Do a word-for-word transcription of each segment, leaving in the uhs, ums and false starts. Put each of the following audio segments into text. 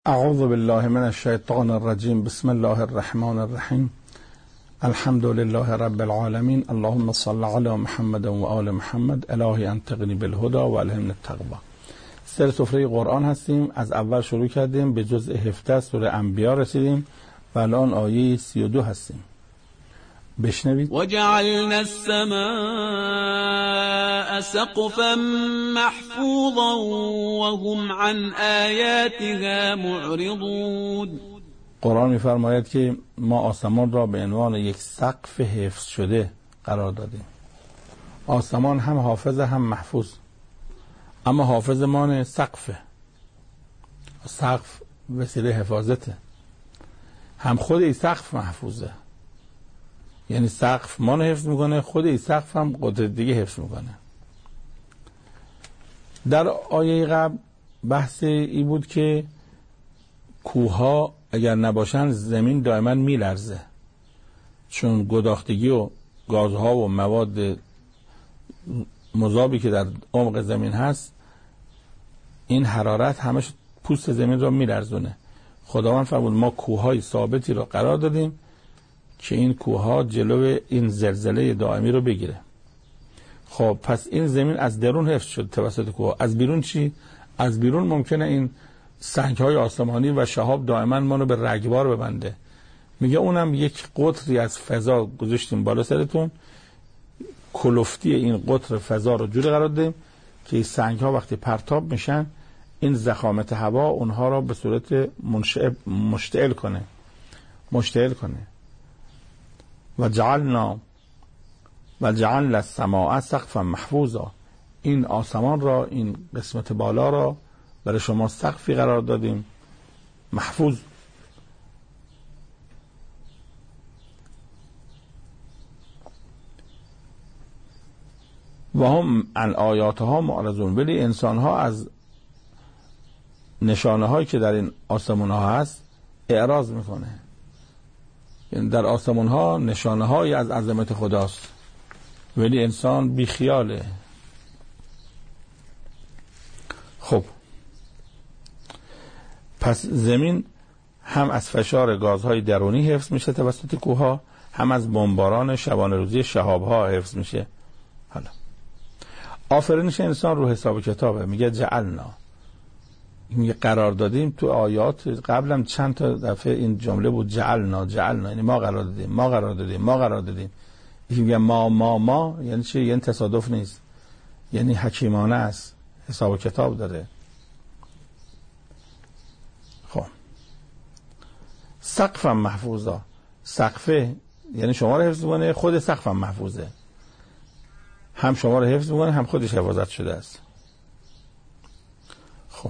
اعوذ بالله من الشیطان الرجیم. بسم الله الرحمن الرحیم. الحمد لله رب العالمین. اللهم صل علی محمد و آل محمد. الهی انطقنی بالهدى و الهمنی التقوی. سر سفره قرآن هستیم. از اول شروع کردیم، به جزء هفده سوره انبیاء رسیدیم و الان آیه سی و دو هستیم. بشنوید. وجعلنا السماء سقفا محفوظا وهم عن آیاتها معرضون. قرآن می‌فرماید که ما آسمان را به عنوان یک سقف حفظ شده قرار دادیم. آسمان هم حافظ هم محفوظ، اما حافظ مان سقفه. سقف وسیله حفاظته. هم خود این سقف محفوظه، یعنی سقف مان حفظ میکنه، خود این سقف هم قدرت دیگه حفظ میکنه. در آیه قبل بحث ای بود که کوها اگر نباشن زمین دائما میلرزه، چون گداختگی و گازها و مواد مذابی که در عمق زمین هست، این حرارت همش پوست زمین را میلرزونه. خداوند فرمود ما کوههای ثابتی را قرار دادیم که این کوهها جلو این زلزله دائمی رو بگیره. خب پس این زمین از درون حفظ شد توسط کوه. از بیرون چی؟ از بیرون ممکنه این سنگ‌های آسمانی و شهاب دائما ما رو به رگبار ببنده. میگه اونم یک قطری از فضا گذاشتیم بالا سرتون، کلفتی این قطر فضا رو جوری قرار دادیم که این سنگ‌ها وقتی پرتاب میشن این ضخامت هوا اونها را به صورت منشعب مشتعل کنه مشتعل کنه و جعلنا و جعلنا السماء سقفا محفوظا. این آسمان را، این قسمت بالا را برای شما سقفی قرار دادیم محفوظ. و هم عن آیاتها معرضون. ولی انسان ها از نشانه هایی که در این آسمان ها هست اعراض میکنه. یعنی در آسمان ها نشانه هایی از عظمت خداست، ولی انسان بی خیاله. خب پس زمین هم از فشار گازهای درونی حفظ میشه توسط کوهها، هم از بمباران شبانه روزی شهابها حفظ میشه. حالا آفرینش انسان رو حساب کتابه. میگه جعلنا، میگه قرار دادیم. تو آیات قبلم چند تا دفعه این جمله بود، جعلنا جعلنا، یعنی ما قرار دادیم ما قرار دادیم ما قرار دادیم. میگه ما ما ما یعنی چی؟ یعنی تصادف نیست، یعنی حکیمانه است، حساب کتاب داره. خب سقفم محفوظا. سقفه یعنی شما رو حفظ می‌کنه، خود سقفم محفوظه. هم شما رو حفظ می‌کنه، هم خودش حفاظت شده است. خب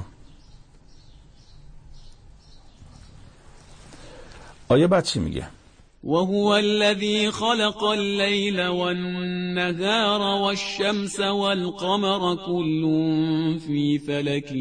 آیه بعد چی میگه؟ وهو الذي خلق الليل والنهار والشمس والقمر كل في فلك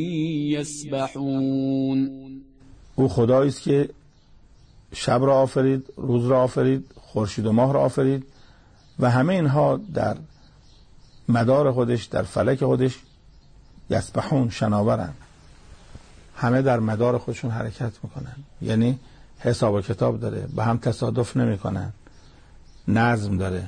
يسبحون. او خدایی است که شب را آفرید، روز را آفرید، خورشید و ماه را آفرید و همه اینها در مدار خودش، در فلک خودش یسبحون، شناورن. همه در مدار خودشون حرکت میکنن، یعنی حساب و کتاب داره، به هم تصادف نمی کنن، نظم داره.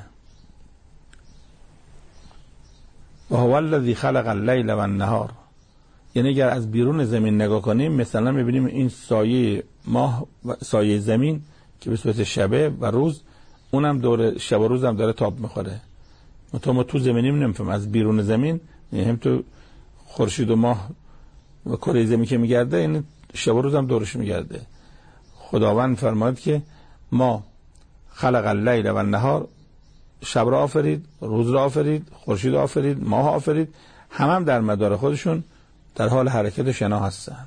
و هو الذی خلق اللیل و النهار. یعنی اگر از بیرون زمین نگاه کنیم مثلا میبینیم این سایه ماه و سایه زمین که به صورت شبه و روز، اونم دور شب و روز هم داره تاب میخوره. تو ما تو زمینیم نمیفهم، از بیرون زمین یعنی هم تو خورشید و ماه و کره زمین که میگرده، این شب و روز هم دورش میگرده. خداوند فرماید که ما خلق اللیل و النهار، شب را آفرید، روز را آفرید، خورشید را آفرید، ماه آفرید، هم هم در مدار خودشون در حال حرکت شنا هستن.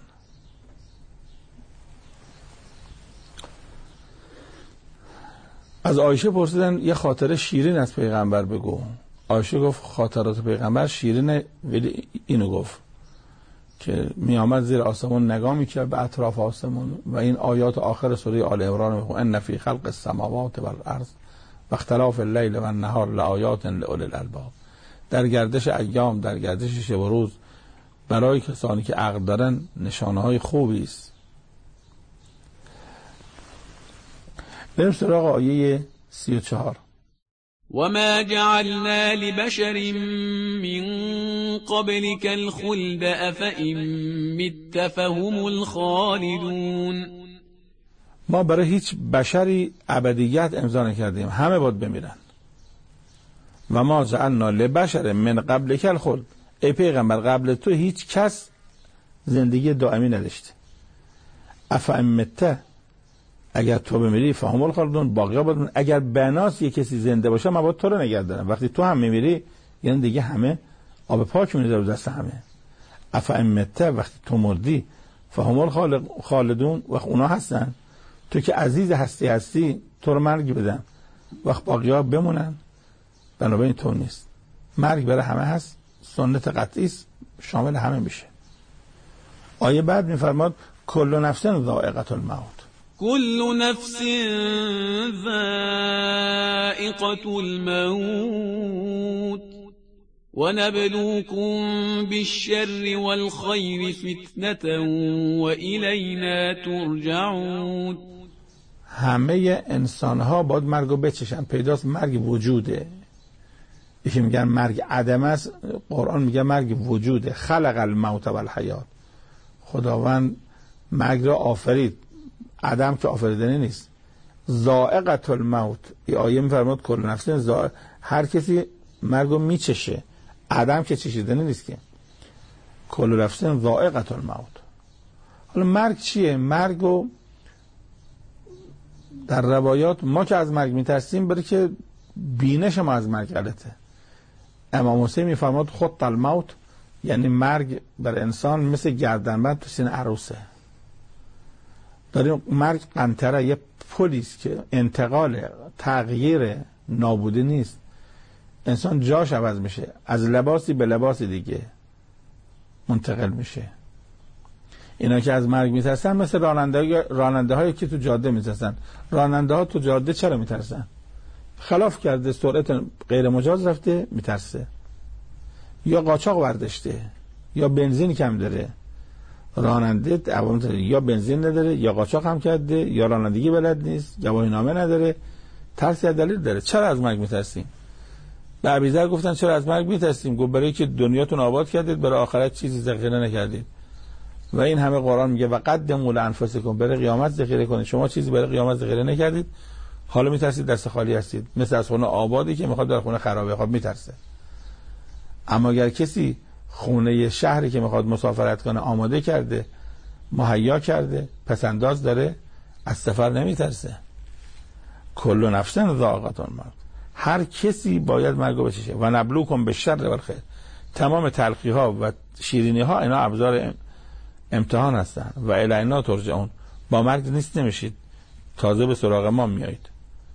از عایشه پرسیدن یه خاطره شیرین از پیغمبر بگو. عایشه گفت خاطرات پیغمبر شیرینه، ولی اینو گفت که می آمد زیر آسمان نگاه میکرد به اطراف آسمان و این آیات آخر سوره آل عمران میخوند ان فی خلق السماوات والارض و اختلاف اللیل و النهار لآیات لأولی الالباب. در گردش ایام، در گردش شب و روز برای کسانی که عقل دارن نشانه های خوبی است. بریم سراغ آیه سی و چهار. وما جعلنا لبشر من قبلك الخلد أفإن مت فهم الخالدون. ما برای هیچ بشری ابدیت امضا نکردیم، همه باید بمیرن. و ما جعلنا لبشر من قبلک الخلد، ای پیغمبر قبل تو هیچ کس زندگی دائمی نداشته. افإن مت، اگر تو بمیری فهم الخالدون، باقی باید. اگر بناس یک کسی زنده باشه ما باید تو رو نگه دارم. وقتی تو هم میمیری یعنی دیگه همه آب پاک میریزه رو دست همه. افإن مت، وقتی تو مردی فهم الخالدون، وقت اونا هستن. تو که عزیز هستی هستی تو رو مرگ بدن، وقت باقی ها بمونن. بنابراین تو نیست. مرگ برای همه هست، سنت قطعی است، شامل همه میشه. آیه بعد میفرماد کل نفس ذائقة الموت، كل نفس ذائقة الموت ونبلوكم بالشر والخير فتنة وإلينا ترجعون. همه انسان ها باید مرگ رو بچشن. پیداست مرگ وجوده. یکی میگن مرگ عدم است، قرآن میگه مرگ وجوده. خلق الموت و الحیات، خداوند مرگ را آفرید، عدم که آفریدنی نیست. ذائقة الموت، این آیه میفرماد کل نفس ذائقة، هر کسی مرگ رو میچشه، عدم که چشیدنی نیست که. کل نفس ذائقة الموت. حالا مرگ چیه؟ مرگ رو در روایات ما که از مرگ میترسیم برای که بینش ما از مرگ غلطه. امام حسین میفرماد خط الموت، یعنی مرگ بر انسان مثل گردنبند تو سینه عروسه. داریم مرگ قنطره، یه پلیس که انتقال تغییر نابودی نیست. انسان جاش عوض میشه، از لباسی به لباس دیگه منتقل میشه. اینا که از مرگ میترسن مثل راننده راننده هایی که تو جاده میترسن. راننده ها تو جاده چرا میترسن؟ خلاف کرده، سرعت غیر مجاز رفته میترسه، یا قاچاق برداشته، یا بنزین کم داره. راننده عوامل یا بنزین نداره، یا قاچاق هم کرده، یا رانندگی بلد نیست، گواهی نامه نداره، ترس یا دلیل داره. چرا از مرگ میترسیم؟ به ابیذر گفتن چرا از مرگ میترسیم؟ گفت برای که دنیاتون آباد کردید، برای آخرت چیزی ذخیره نکردید. و این همه قرآن میگه و قدموا لانفسکم، برای قیامت ذخیره کنید. شما چیزی برای قیامت ذخیره نکردید، حالا میترسید دست خالی هستید. مثل از خونه آبادی که میخواد در خونه خرابه، خب میترسه. اما اگر کسی خونه شهری که میخواد مسافرت کنه آماده کرده، مهیا کرده، پسنداز داره، از سفر نمیترسه. کل نفس ذائقة الموت، هر کسی باید مرگ رو بچشه. و نبلوکم بالشر والخیر، تمام تلخی ها و شیرینی ها اینا ابزار امتحان هستن. و الینا ترجعون، با مرگ نیست نمیشید، تازه به سراغ ما میایید.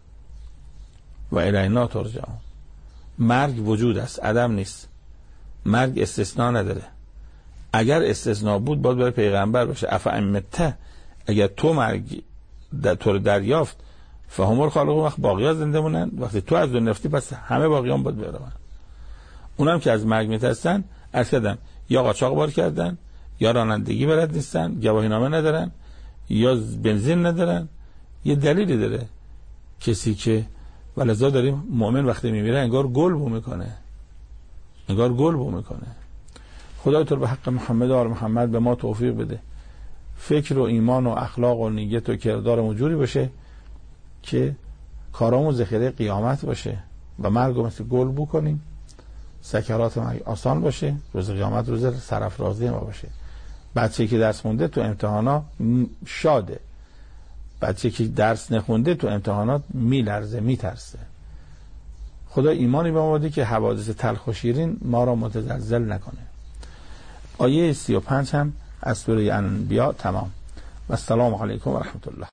و الینا ترجعون، مرگ وجود است، عدم نیست. مرگ استثناء نداره. اگر استثناء بود باید برای پیغمبر باشه. افإن مت، اگر تو مرگ در تو دریافت فهم الخالقون، وقت باقی‌ها زنده مونن. وقتی تو از دنیا رفتی پس همه باقیان باید برون. اونم که از مرگ میترسن، عرض کردم یا قاچاق بار کردن، یا رانندگی بلد نیستن، گواهی نامه ندارن، یا بنزین ندارن. یه دلیلی داره کسی که، ولذا داریم مؤمن وقتی میمیره انگار گل بو میکنه، انگار گل بو میکنه. خدای تو به حق محمد و آل محمد به ما توفیق بده، فکر و ایمان و اخلاق و نیت و کردارمون جوری باشه که کارامون ذخیره قیامت باشه و مرگ رو مثل گل بو کنیم، سکرات مرگ آسان باشه، روز قیامت روز سرافرازی ما باشه. بچه که درس خونده تو امتحانا شاده، بچه که درس نخونده تو امتحانات میلرزه، میترسه. خدا ایمانی به ما بده که حوادث تلخ و شیرین ما را متزلزل نکنه. آیه سی و پنج هم از سوره انبیاء تمام. و السلام علیکم و رحمت الله.